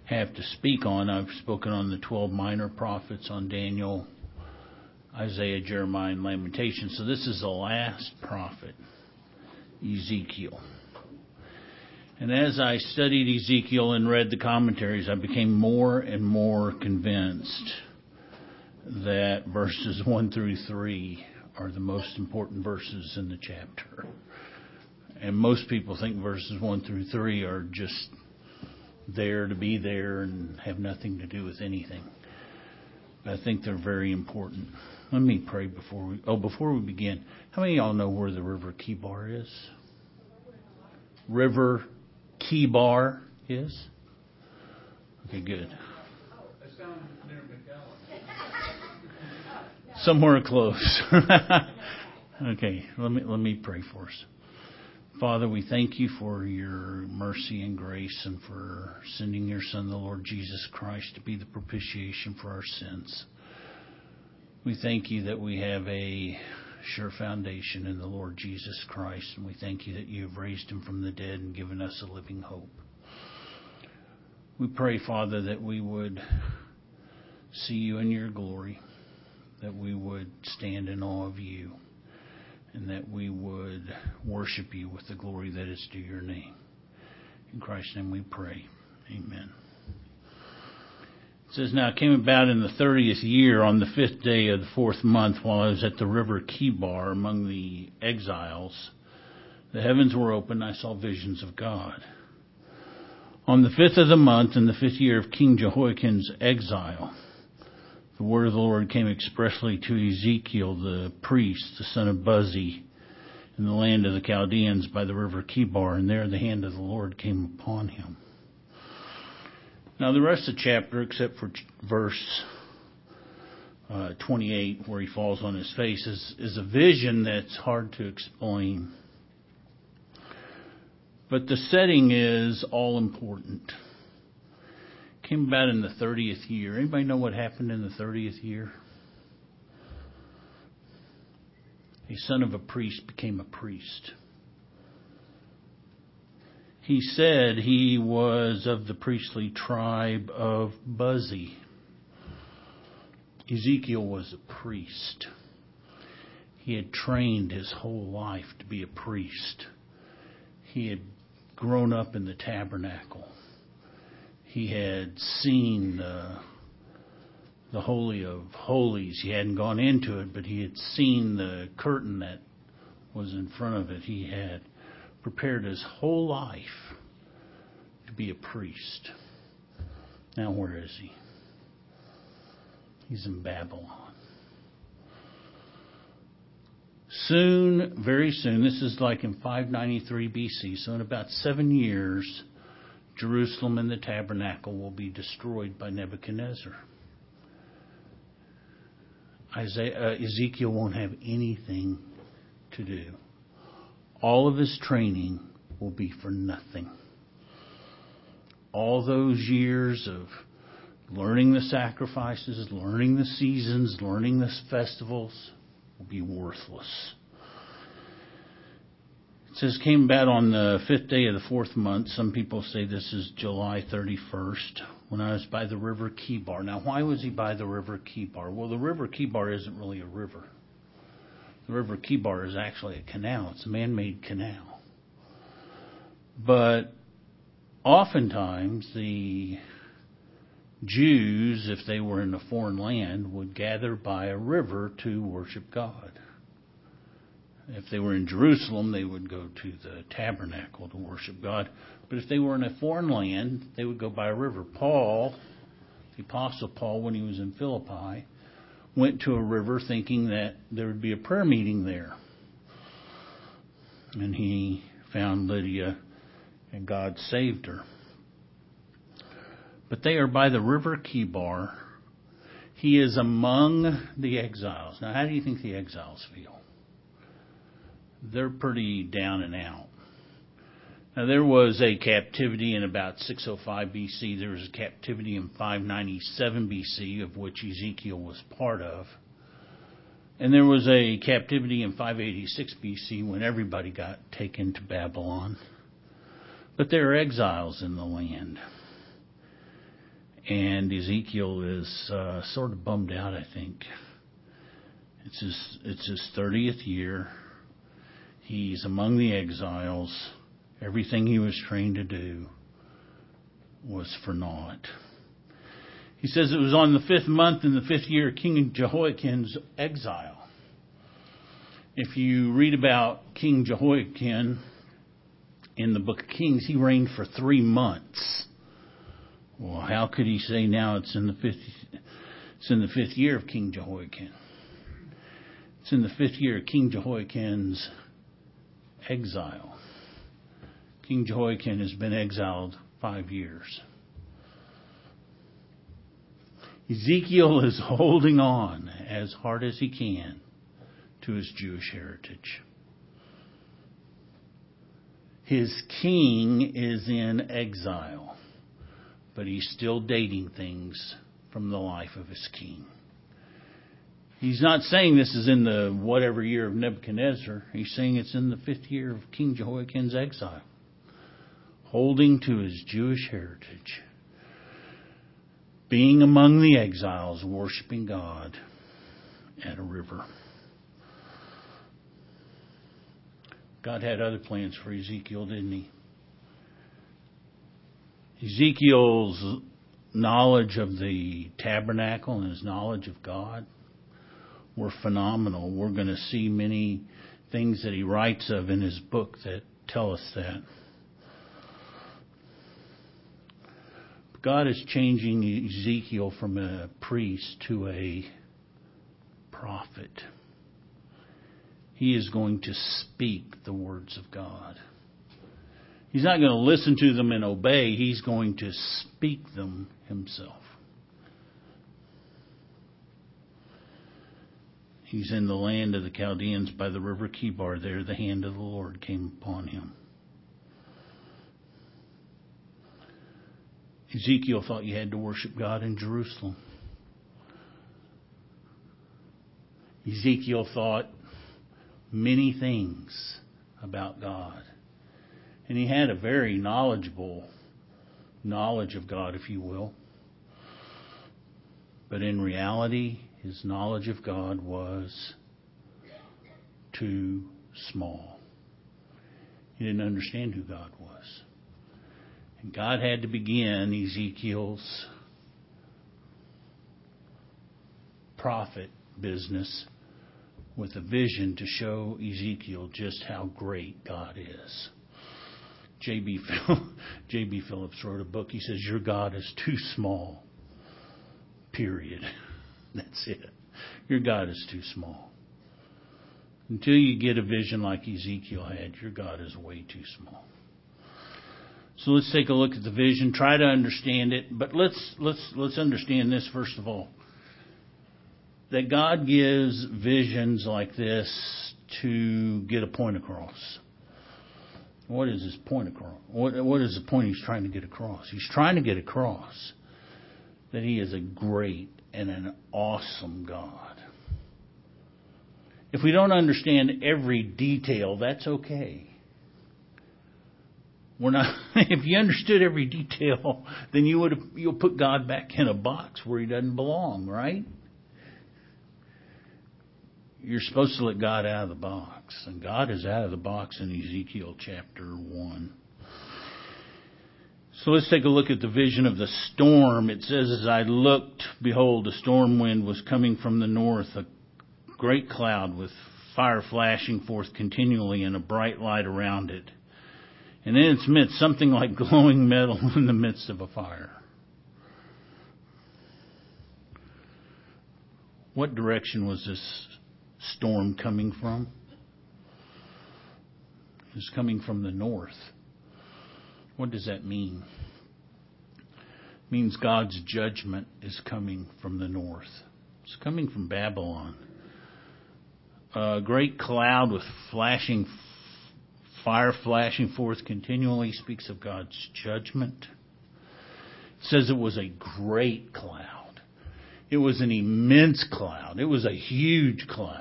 have to speak on. I've spoken on the 12 minor prophets, on Daniel, Isaiah, Jeremiah, and Lamentation. So this is the last prophet, Ezekiel. And as I studied Ezekiel and read the commentaries, I became more and more convinced that verses 1 through 3 are the most important verses in the chapter. And most people think verses 1 through 3 are just there to be there and have nothing to do with anything. But I think they're very important. Let me pray before we begin. How many of y'all know where the River Kibar is? River Kibar is? Okay, good. It's down near McAllen. Somewhere close. Okay, let me pray for us. Father, we thank you for your mercy and grace and for sending your Son, the Lord Jesus Christ, to be the propitiation for our sins. We thank you that we have a sure foundation in the Lord Jesus Christ, and we thank you that you have raised him from the dead and given us a living hope. We pray, Father, that we would see you in your glory, that we would stand in awe of you, and that we would worship you with the glory that is due your name. In Christ's name we pray. Amen. It says, now it came about in the 30th year, on the 5th day of the 4th month, while I was at the river Kibar among the exiles, the heavens were opened, I saw visions of God. On the 5th of the month, in the 5th year of King Jehoiakim's exile, the word of the Lord came expressly to Ezekiel the priest, the son of Buzi, in the land of the Chaldeans by the river Kibar, and there the hand of the Lord came upon him. Now the rest of the chapter, except for verse 28, where he falls on his face, is a vision that's hard to explain. But the setting is all important. Came about in the 30th year. Anybody know what happened in the 30th year? A son of a priest became a priest. He said he was of the priestly tribe of Buzi. Ezekiel was a priest. He had trained his whole life to be a priest. He had grown up in the tabernacle. He had seen the Holy of Holies. He hadn't gone into it, but he had seen the curtain that was in front of it. He had prepared his whole life to be a priest. Now where is he? He's in Babylon. Soon, very soon, this is like in 593 BC, so in about 7 years, Jerusalem and the tabernacle will be destroyed by Nebuchadnezzar. Ezekiel won't have anything to do. All of his training will be for nothing. All those years of learning the sacrifices, learning the seasons, learning the festivals will be worthless. It says, came about on the 5th day of the 4th month. Some people say this is July 31st, when I was by the river Kibar. Now, why was he by the river Kibar? Well, the river Kibar isn't really a river. The river Kibar is actually a canal. It's a man-made canal. But oftentimes the Jews, if they were in a foreign land, would gather by a river to worship God. If they were in Jerusalem, they would go to the tabernacle to worship God. But if they were in a foreign land, they would go by a river. Paul, the Apostle Paul, when he was in Philippi, went to a river thinking that there would be a prayer meeting there. And he found Lydia, and God saved her. But they are by the river Kibar. He is among the exiles. Now, how do you think the exiles feel? They're pretty down and out. Now, there was a captivity in about 605 BC. There was a captivity in 597 BC, of which Ezekiel was part of. And there was a captivity in 586 BC when everybody got taken to Babylon. But there are exiles in the land. And Ezekiel is sort of bummed out, I think. It's his 30th year. He's among the exiles. Everything he was trained to do was for naught. He says it was on the 5th month in the 5th year of King Jehoiakim's exile. If you read about King Jehoiakim in the book of Kings, he reigned for 3 months. Well, how could he say now it's in the 5th year of King Jehoiakim? It's in the 5th year of King Jehoiakim's exile. King Jehoiakim has been exiled 5 years. Ezekiel is holding on as hard as he can to his Jewish heritage. His king is in exile, but he's still dating things from the life of his king. He's not saying this is in the whatever year of Nebuchadnezzar. He's saying it's in the 5th year of King Jehoiakim's exile, holding to his Jewish heritage, being among the exiles, worshiping God at a river. God had other plans for Ezekiel, didn't he? Ezekiel's knowledge of the tabernacle and his knowledge of God were phenomenal. We're going to see many things that he writes of in his book that tell us that. God is changing Ezekiel from a priest to a prophet. He is going to speak the words of God. He's not going to listen to them and obey. He's going to speak them himself. He's in the land of the Chaldeans by the river Kibar. There the hand of the Lord came upon him. Ezekiel thought you had to worship God in Jerusalem. Ezekiel thought many things about God. And he had a very knowledgeable knowledge of God, if you will. But in reality, his knowledge of God was too small. He didn't understand who God was. And God had to begin Ezekiel's prophet business with a vision to show Ezekiel just how great God is. J.B. Phillips wrote a book. He says, your God is too small. Period. That's it. Your God is too small. Until you get a vision like Ezekiel had, your God is way too small. So let's take a look at the vision, try to understand it, but let's understand this first of all. That God gives visions like this to get a point across. What is his point across? What is the point he's trying to get across? He's trying to get across that he is a great and an awesome God. If we don't understand every detail, that's okay. We're not. If you understood every detail, then you'll put God back in a box where he doesn't belong, right? You're supposed to let God out of the box. And God is out of the box in Ezekiel chapter 1. So let's take a look at the vision of the storm. It says, as I looked, behold, a storm wind was coming from the north, a great cloud with fire flashing forth continually and a bright light around it. And in its midst, something like glowing metal in the midst of a fire. What direction was this storm coming from? It was coming from the north. What does that mean? It means God's judgment is coming from the north. It's coming from Babylon. A great cloud with fire flashing forth continually speaks of God's judgment. It says it was a great cloud. It was an immense cloud. It was a huge cloud.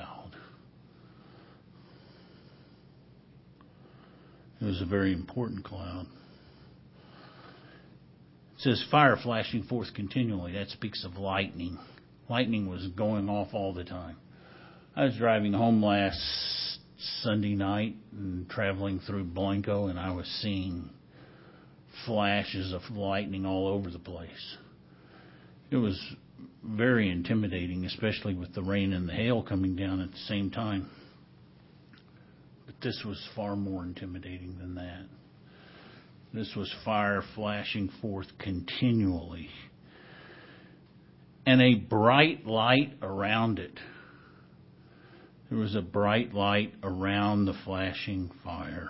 It was a very important cloud. It says fire flashing forth continually. That speaks of lightning. Lightning was going off all the time. I was driving home last Sunday night and traveling through Blanco, and I was seeing flashes of lightning all over the place. It was very intimidating, especially with the rain and the hail coming down at the same time. But this was far more intimidating than that. This was fire flashing forth continually, and a bright light around it. There was a bright light around the flashing fire.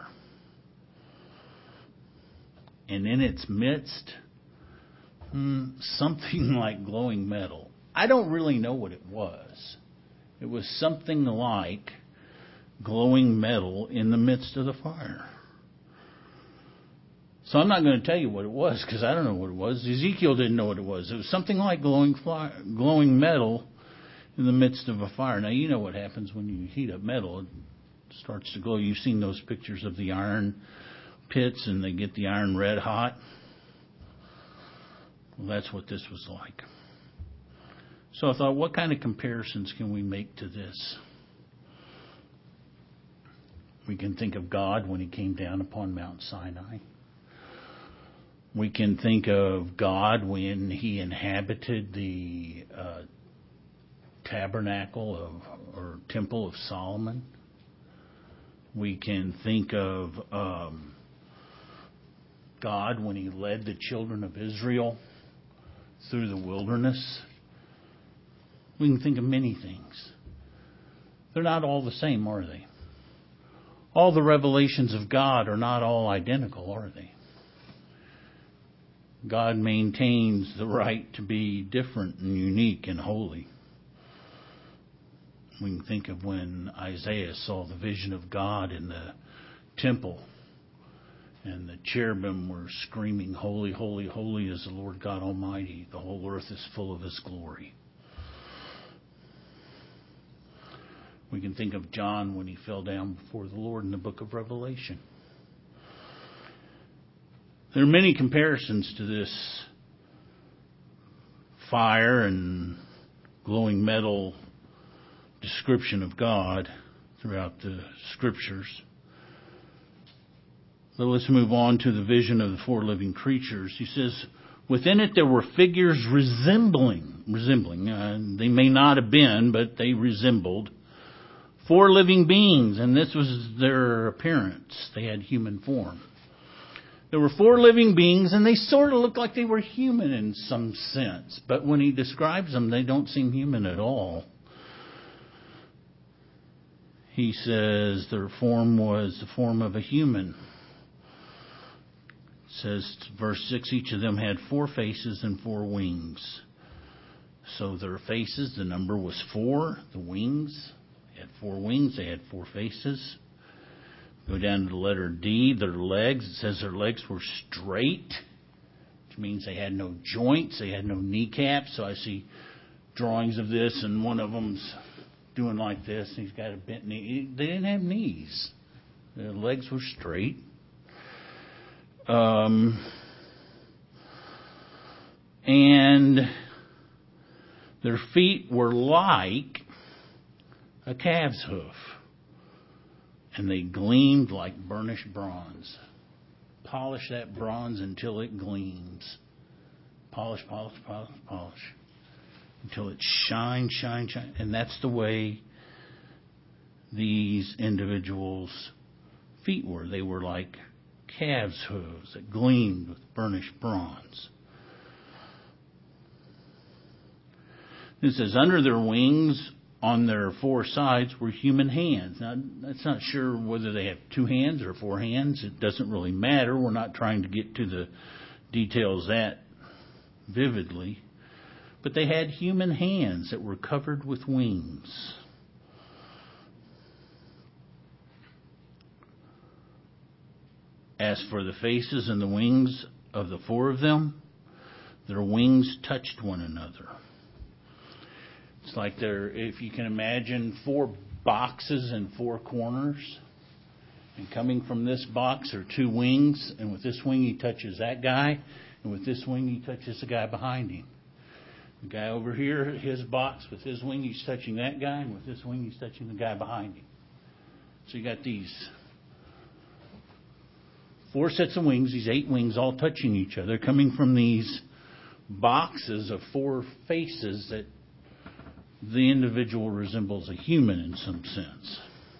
And in its midst, something like glowing metal. I don't really know what it was. It was something like glowing metal in the midst of the fire. So I'm not going to tell you what it was because I don't know what it was. Ezekiel didn't know what it was. It was something like glowing metal in the midst of a fire. Now, you know what happens when you heat up metal. It starts to glow. You've seen those pictures of the iron pits and they get the iron red hot. Well, that's what this was like. So I thought, what kind of comparisons can we make to this? We can think of God when He came down upon Mount Sinai. We can think of God when He inhabited the tabernacle or temple of Solomon. We can think of God when He led the children of Israel through the wilderness. We can think of many things. They're not all the same, are they? All the revelations of God are not all identical, are they? God maintains the right to be different and unique and holy. We can think of when Isaiah saw the vision of God in the temple and the cherubim were screaming, "Holy, holy, holy is the Lord God Almighty. The whole earth is full of His glory." We can think of John when he fell down before the Lord in the book of Revelation. There are many comparisons to this fire and glowing metal description of God throughout the scriptures. But let's move on to the vision of the four living creatures. He says, within it there were figures resembling. They may not have been, but they resembled four living beings, and this was their appearance. They had human form. There were four living beings, and they sort of looked like they were human in some sense. But when he describes them, they don't seem human at all. He says their form was the form of a human. It says, verse 6, each of them had 4 faces and 4 wings. So their faces, the number was 4. The wings, they had 4 wings, they had 4 faces. Go down to the letter D, their legs. It says their legs were straight, which means they had no joints, they had no kneecaps. So I see drawings of this, and one of them's doing like this, and he's got a bent knee. They didn't have knees. Their legs were straight. And their feet were like a calf's hoof. And they gleamed like burnished bronze. Polish that bronze until it gleams. Polish. Until it shines. And that's the way these individuals' feet were. They were like calves' hooves that gleamed with burnished bronze. It says, under their wings, on their 4 sides, were human hands. Now, that's not sure whether they have 2 hands or 4 hands. It doesn't really matter. We're not trying to get to the details that vividly. But they had human hands that were covered with wings. As for the faces and the wings of the 4 of them, their wings touched one another. It's like if you can imagine 4 boxes and 4 corners. And coming from this box are 2 wings. And with this wing, he touches that guy. And with this wing, he touches the guy behind him. The guy over here, his box, with his wing, he's touching that guy. And with this wing, he's touching the guy behind him. So you got these 4 sets of wings, these 8 wings all touching each other, coming from these boxes of 4 faces that the individual resembles a human in some sense.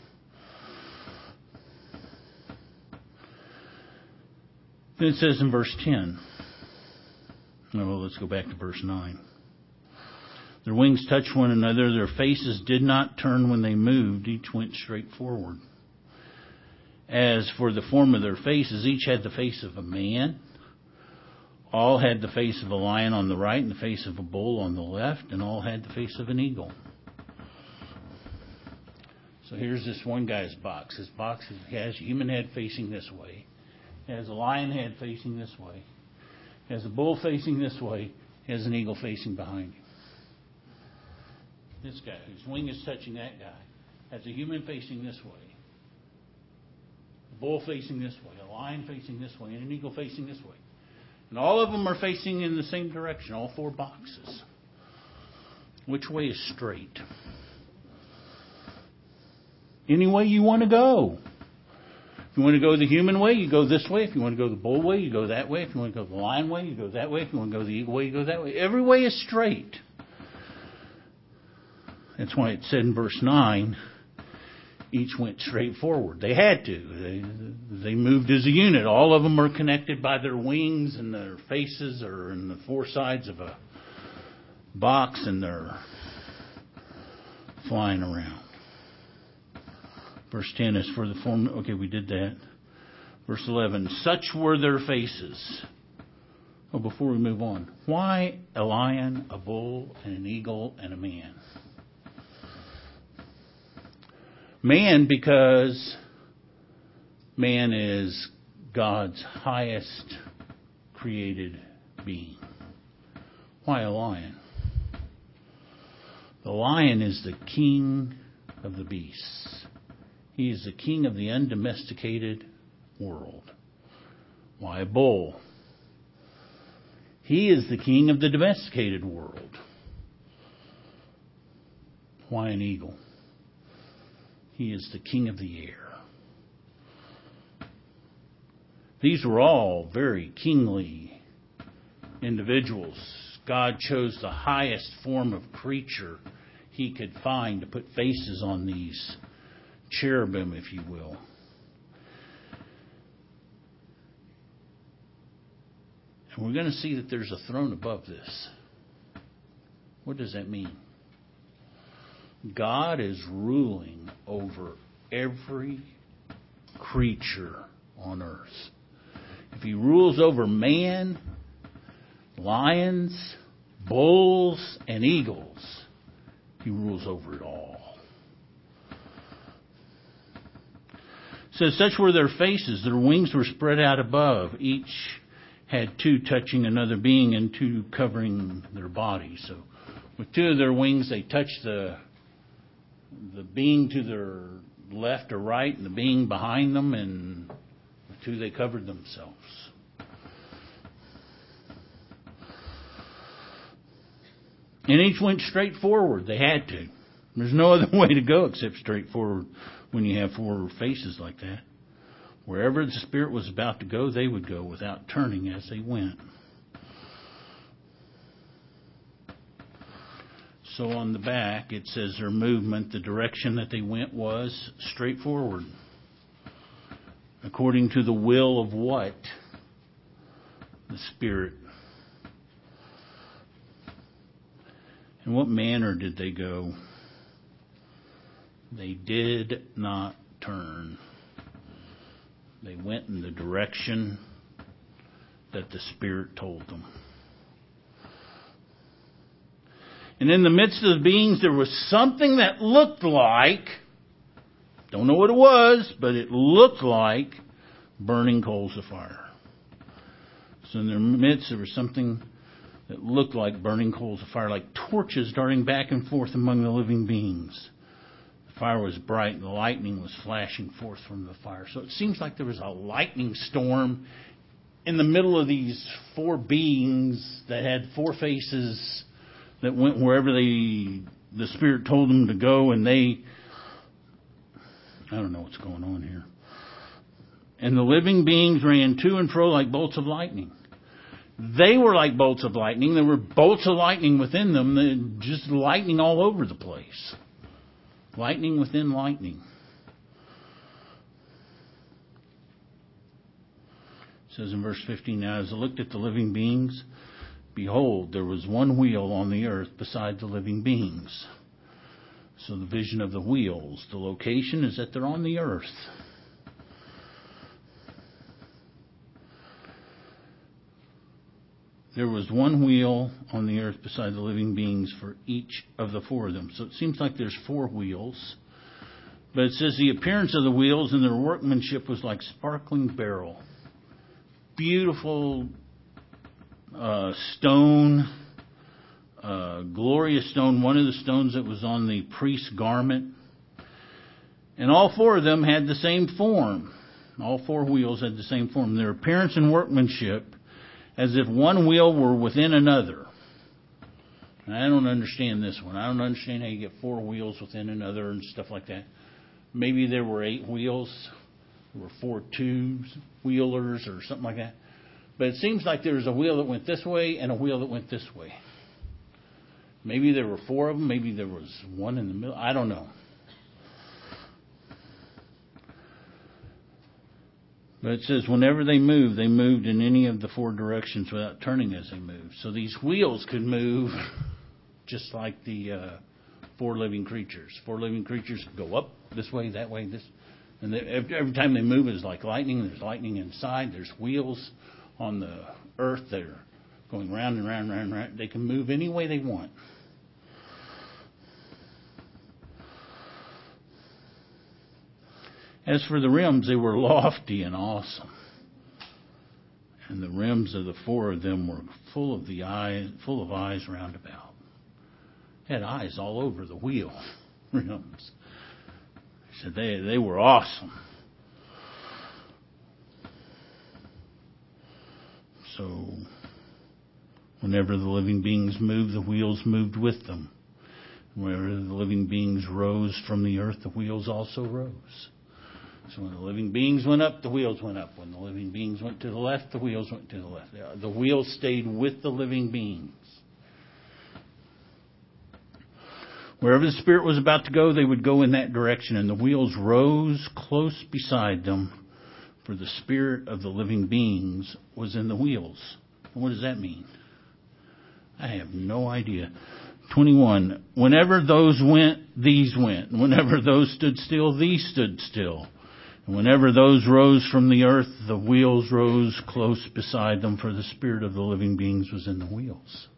Then it says in verse 10, well, let's go back to verse 9. Their wings touched one another. Their faces did not turn when they moved. Each went straight forward. As for the form of their faces, each had the face of a man. All had the face of a lion on the right and the face of a bull on the left, and all had the face of an eagle. So here's this one guy's box. His box has a human head facing this way. It has a lion head facing this way. It has a bull facing this way. It has an eagle facing behind him. This guy, whose wing is touching that guy, has a human facing this way, a bull facing this way, a lion facing this way, and an eagle facing this way. And all of them are facing in the same direction, all 4 boxes. Which way is straight? Any way you want to go. If you want to go the human way, you go this way. If you want to go the bull way, you go that way. If you want to go the lion way, you go that way. If you want to go the eagle way, you go that way. Every way is straight. That's why it said in verse 9, each went straight forward. They had to. They moved as a unit. All of them are connected by their wings, and their faces are in the 4 sides of a box, and they're flying around. Verse 10 is for the form. Okay, we did that. Verse 11, such were their faces. Oh, before we move on, why a lion, a bull, and an eagle, and a man? Man, because man is God's highest created being. Why a lion? The lion is the king of the beasts. He is the king of the undomesticated world. Why a bull? He is the king of the domesticated world. Why an eagle? He is the king of the air. These were all very kingly individuals. God chose the highest form of creature he could find to put faces on these cherubim, if you will. And we're going to see that there's a throne above this. What does that mean? God is ruling over every creature on earth. If he rules over man, lions, bulls, and eagles, he rules over it all. So such were their faces. Their wings were spread out above. Each had 2 touching another being and 2 covering their body. So with 2 of their wings, they touched the being to their left or right and the being behind them, and with 2 they covered themselves. And each went straight forward. They had to. There's no other way to go except straight forward when you have 4 faces like that. Wherever the Spirit was about to go, they would go without turning as they went. So on the back, it says their movement, the direction that they went was straight forward. According to the will of what? The Spirit. In what manner did they go? They did not turn. They went in the direction that the Spirit told them. And in the midst of the beings, there was something that looked like, don't know what it was, but it looked like burning coals of fire. So in their midst, there was something that looked like burning coals of fire, like torches darting back and forth among the living beings. The fire was bright and the lightning was flashing forth from the fire. So it seems like there was a lightning storm in the middle of these four beings that had four faces that went wherever the Spirit told them to go, and I don't know what's going on here. And the living beings ran to and fro like bolts of lightning. They were like bolts of lightning. There were bolts of lightning within them, just lightning all over the place. Lightning within lightning. It says in verse 15, now as I looked at the living beings, behold, there was one wheel on the earth beside the living beings. So the vision of the wheels, the location is that they're on the earth. There was one wheel on the earth beside the living beings for each of the four of them. So it seems like there's four wheels. But it says the appearance of the wheels and their workmanship was like sparkling beryl. Beautiful stone, glorious stone, one of the stones that was on the priest's garment. And all four of them had the same form. All four wheels had the same form. Their appearance and workmanship as if one wheel were within another. And I don't understand this one. I don't understand how you get four wheels within another and stuff like that. Maybe there were 8 wheels. There were 4 two-wheelers or something like that. But it seems like there was a wheel that went this way and a wheel that went this way. Maybe there were 4 of them. Maybe there was one in the middle. I don't know. But it says whenever they moved in any of the 4 directions without turning as they moved. So these wheels could move just like the 4 living creatures. 4 living creatures could go up this way, that way, this. And every time they move, it's like lightning. There's lightning inside. There's wheels on the earth that are going round and round and round and round. They can move any way they want. As for the rims, they were lofty and awesome. And the rims of the 4 of them were full of eyes round about. Had eyes all over the wheel rims. He said they were awesome. So whenever the living beings moved, the wheels moved with them. Whenever the living beings rose from the earth, the wheels also rose. So when the living beings went up, the wheels went up. When the living beings went to the left, the wheels went to the left. The wheels stayed with the living beings. Wherever the Spirit was about to go, they would go in that direction. And the wheels rose close beside them, for the Spirit of the living beings was in the wheels. What does that mean? I have no idea. 21. Whenever those went, these went. Whenever those stood still, these stood still. And whenever those rose from the earth, the wheels rose close beside them, for the Spirit of the living beings was in the wheels.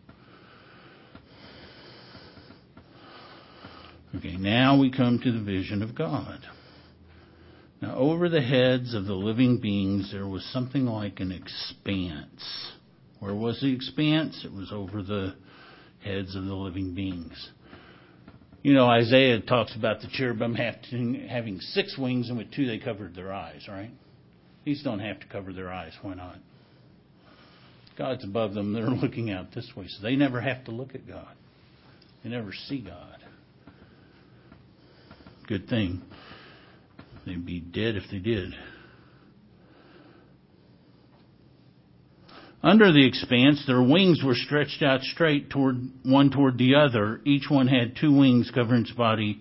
Okay, now we come to the vision of God. Now, over the heads of the living beings, there was something like an expanse. Where was the expanse? It was over the heads of the living beings. You know, Isaiah talks about the cherubim having 6 wings, and with 2 they covered their eyes, right? These don't have to cover their eyes. Why not? God's above them. They're looking out this way, so they never have to look at God. They never see God. Good thing. They'd be dead if they did. Under the expanse, their wings were stretched out straight toward the other. Each one had 2 wings covering its body,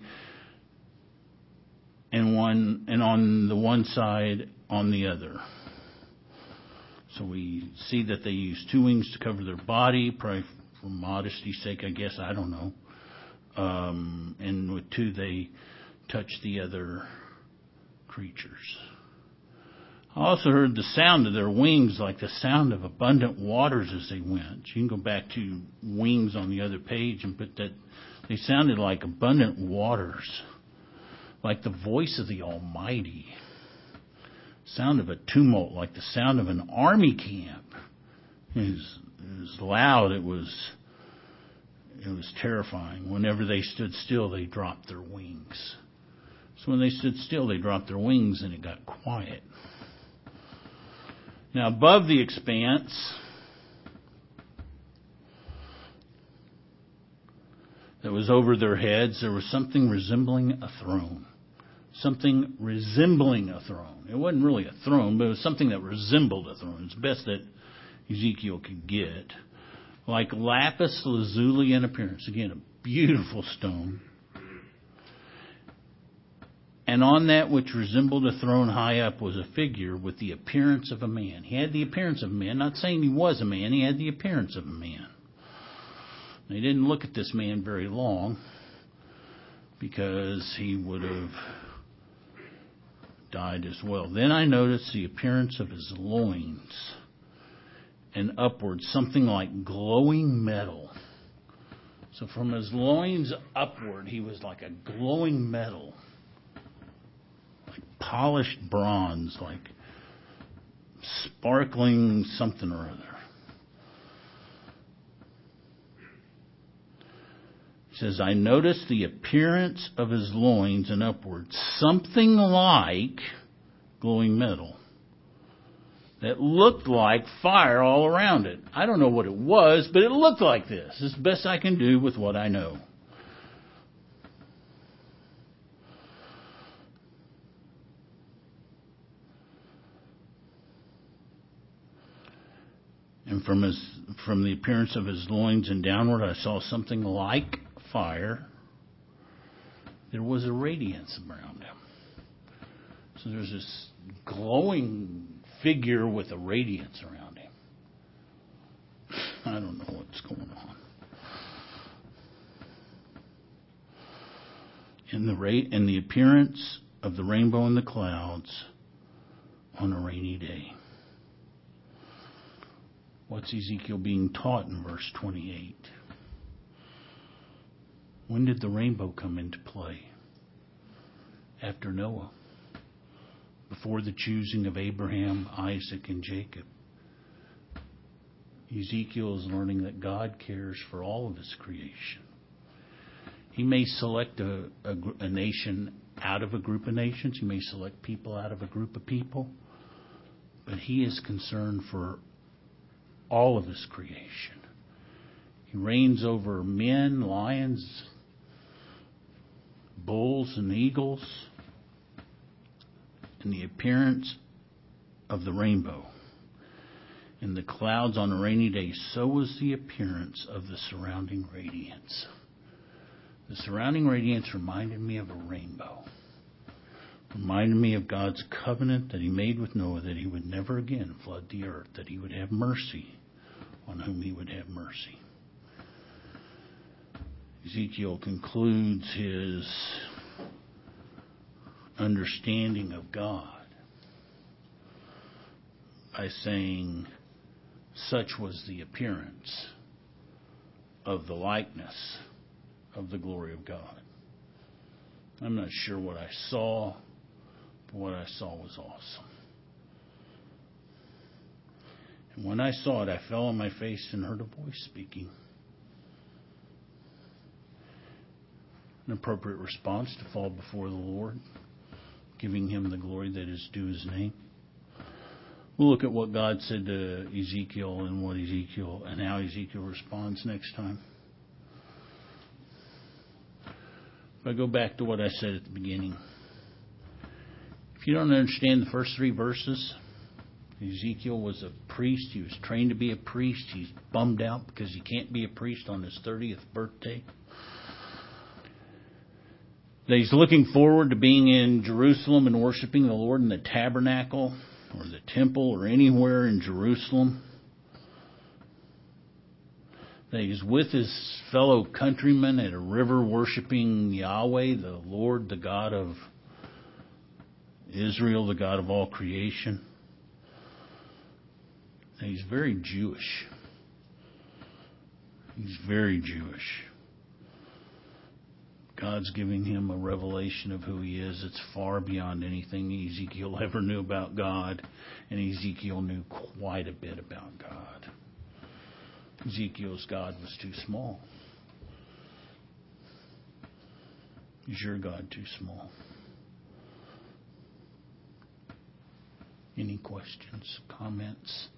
and on the one side, on the other. So we see that they used 2 wings to cover their body, probably for modesty's sake, I guess. I don't know. And with 2, they touched the other creatures. I also heard the sound of their wings like the sound of abundant waters as they went. You can go back to wings on the other page and put that. They sounded like abundant waters, like the voice of the Almighty. Sound of a tumult, like the sound of an army camp. It was loud. It was terrifying. Whenever they stood still, they dropped their wings. So when they stood still, they dropped their wings and it got quiet. Now, above the expanse that was over their heads, there was something resembling a throne. Something resembling a throne. It wasn't really a throne, but it was something that resembled a throne. It's the best that Ezekiel could get. Like lapis lazuli in appearance. Again, a beautiful stone. And on that which resembled a throne high up was a figure with the appearance of a man. He had the appearance of a man. Not saying he was a man. He had the appearance of a man. They didn't look at this man very long because he would have died as well. Then I noticed the appearance of his loins and upward, something like glowing metal. So from his loins upward, he was like a glowing metal, like polished bronze, like sparkling something or other. He says, I noticed the appearance of his loins and upwards, something like glowing metal that looked like fire all around it. I don't know what it was, but it looked like this. It's the best I can do with what I know. And from the appearance of his loins and downward, I saw something like fire. There was a radiance around him. So there's this glowing figure with a radiance around him. I don't know what's going on. In the appearance of the rainbow in the clouds on a rainy day. What's Ezekiel being taught in verse 28? When did the rainbow come into play? After Noah. Before the choosing of Abraham, Isaac, and Jacob. Ezekiel is learning that God cares for all of his creation. He may select a nation out of a group of nations. He may select people out of a group of people. But he is concerned for all of his creation. He reigns over men, lions, bulls, and eagles, in the appearance of the rainbow. In the clouds on a rainy day, so was the appearance of the surrounding radiance. The surrounding radiance reminded me of a rainbow. Reminded me of God's covenant that he made with Noah, that he would never again flood the earth, that he would have mercy on whom he would have mercy. Ezekiel concludes his understanding of God by saying, such was the appearance of the likeness of the glory of God. I'm not sure what I saw, but what I saw was awesome. And when I saw it, I fell on my face and heard a voice speaking. An appropriate response to fall before the Lord, giving him the glory that is due his name. We'll look at what God said to Ezekiel and how Ezekiel responds next time. If I go back to what I said at the beginning, if you don't understand the first 3 verses, Ezekiel was a priest. He was trained to be a priest. He's bummed out because he can't be a priest on his 30th birthday. That he's looking forward to being in Jerusalem and worshiping the Lord in the tabernacle or the temple or anywhere in Jerusalem. That he's with his fellow countrymen at a river worshiping Yahweh, the Lord, the God of Israel, the God of all creation. That he's very Jewish. He's very Jewish. God's giving him a revelation of who he is. It's far beyond anything Ezekiel ever knew about God. And Ezekiel knew quite a bit about God. Ezekiel's God was too small. Is your God too small? Any questions, comments?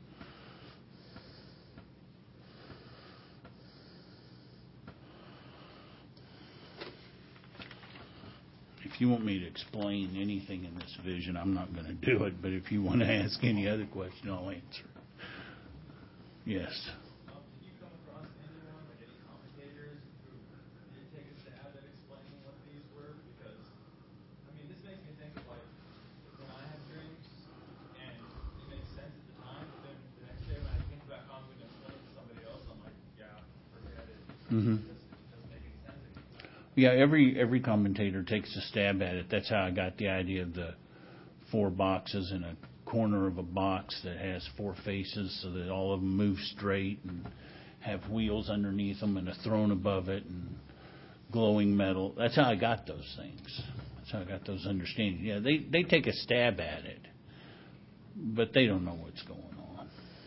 If you want me to explain anything in this vision, I'm not going to do it, but if you want to ask any other question, I'll answer. Yes. Did you come across anyone, like any commentators, who did take a stab at explaining what these were? Because, I mean, this makes me think of, like, when I have dreams, and it makes sense at the time, but then the next day when I think back on when I explain it to somebody else, I'm like, yeah, forget it. Mm-hmm. It doesn't make any sense anymore. Yeah, every commentator takes a stab at it. That's how I got the idea of the 4 boxes in a corner of a box that has 4 faces, so that all of them move straight and have wheels underneath them and a throne above it and glowing metal. That's how I got those things. That's how I got those understandings. Yeah, they take a stab at it, but they don't know what's going on.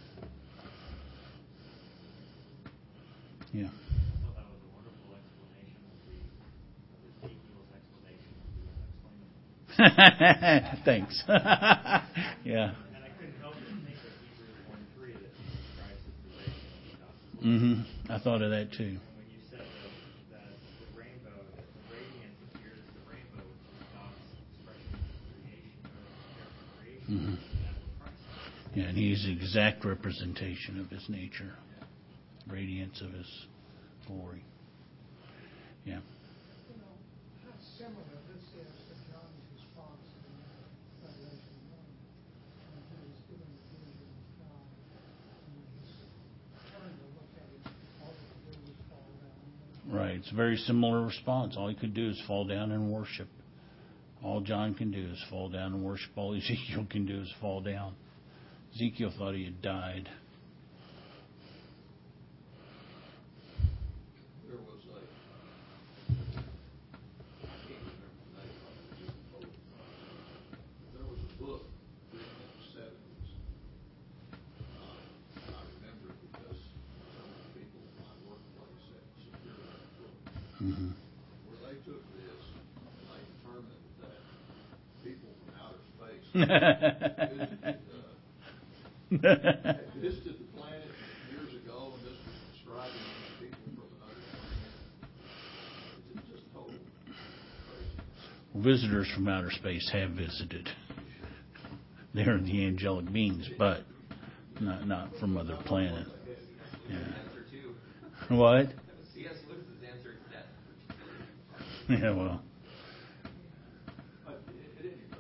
Yeah. Thanks. Yeah. And I couldn't help but think of Hebrews 1:3 that Christ is the radiance of God's Mm-hmm. glory. I thought of that too. And when you said that the rainbow, that the radiance appears as the rainbow is God's expression of creation or character of creation, Mm-hmm. that's what Christ is. Yeah, and he's the exact representation of his nature, radiance of his glory. Yeah. You know, how similar this is to John's response in Revelation 1 when he was given the vision of God. And when he turned to look at him, all he could do was fall down. Right. It's a very similar response. All he could do is fall down and worship. All John can do is fall down and worship. All Ezekiel can do is fall down. Ezekiel thought he had died. There was a, I can't remember the name of it, just told me. There was a book written in the 70s. I remember it because some of the people in my workplace had secured that book. Mm-hmm. Where they took this and they determined that people from outer space had visited the planet years ago, and this was describing these people from another planet. It's just total craziness. Visitors from outer space have visited. They're the angelic beings, but not from other planets. Yeah. Answer too. What? C.S. Lewis's answer to that. Yeah, well. But at any rate,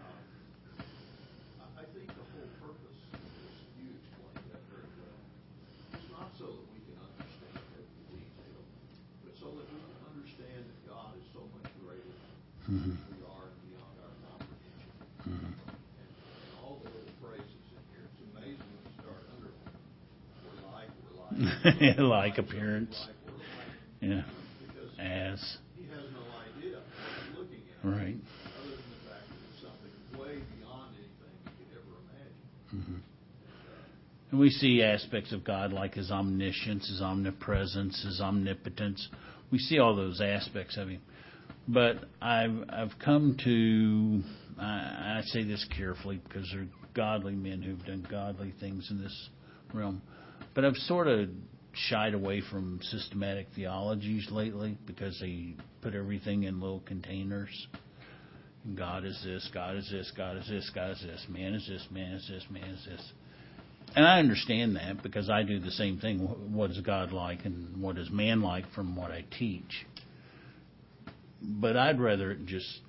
I think the whole purpose of this, you explained that very well, is not so that we can understand every detail, but so that we can understand that God is so much greater Mm-hmm. than we are and beyond our comprehension. Mm-hmm. And all the little phrases in here, it's amazing when you start underlining. We're Like appearance. Yeah. Because As. he has no idea what he's looking at. Right. Other than the fact that it's something way beyond anything he could ever imagine. Mm-hmm. And we see aspects of God like his omniscience, his omnipresence, his omnipotence. We see all those aspects of him. But I've come to, I say this carefully because they're godly men who've done godly things in this realm. But I've sort of shied away from systematic theologies lately because they put everything in little containers. God is this, God is this, God is this, God is this, man is this, man is this, man is this. And I understand that because I do the same thing. What is God like and what is man like from what I teach? But I'd rather it just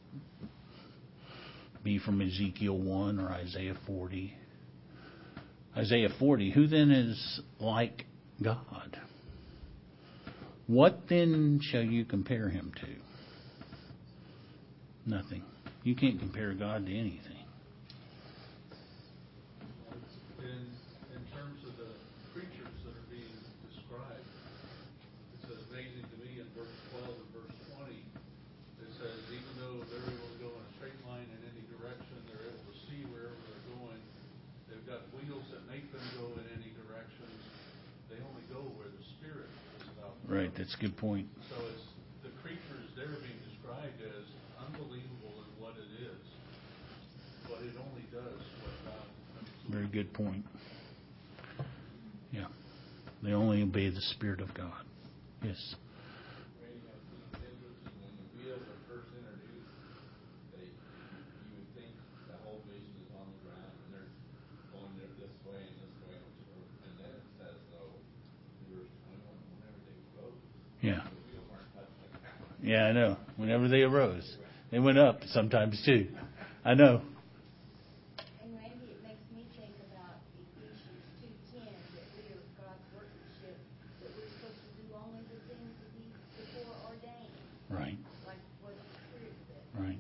be from Ezekiel 1 or Isaiah 40. Isaiah 40, who then is like God? What then shall you compare him to? Nothing. You can't compare God to anything. In terms of the creatures that are being described, it's amazing to me in verse 12 and verse 20. It says, even though they're able to go in a straight line in any direction, they're able to see wherever they're going. They've got wheels that make them go in any direction. They only go where the Spirit is about. Right, that's a good point. So it's the creatures they're being described as unbelievable in what it is, but it only does what God Very good point. Yeah. They only obey the Spirit of God. Yes. Randy, I think it's interesting when the wheels are first introduced, you would think the whole vision is on the ground and they're going there this way and this way, and then it says though, in verse 21, whenever they rose, Yeah. the wheels aren't touching the ground. Yeah, I know. Whenever they arose, they went up sometimes too. I know. And Randy, it makes me think about Ephesians 2:10, that we are God's workmanship, that we're supposed to do only the things that He before ordained, Right. like what the Spirit said. Right.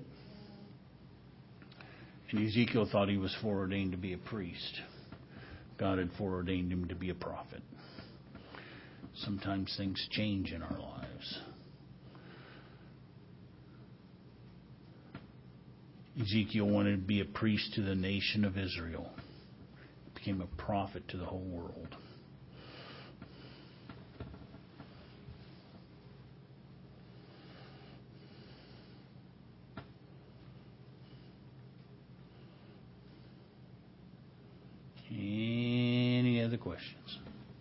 And Ezekiel thought he was foreordained to be a priest. God had foreordained him to be a prophet. Sometimes things change in our lives. Ezekiel wanted to be a priest to the nation of Israel. He became a prophet to the whole world. Any other questions?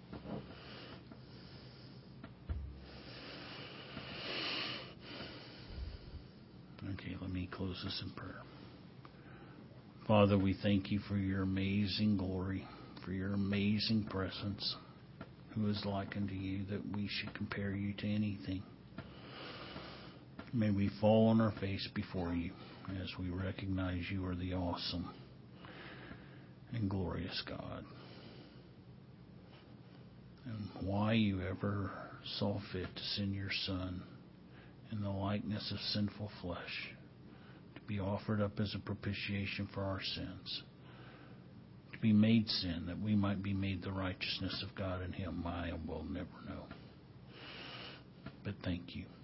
Okay, let me close this in prayer. Father, we thank you for your amazing glory, for your amazing presence. Who is like unto you that we should compare you to anything? May we fall on our face before you as we recognize you are the awesome and glorious God. And why you ever saw fit to send your Son in the likeness of sinful flesh to be offered up as a propitiation for our sins, to be made sin that we might be made the righteousness of God in Him, I will never know. But thank you.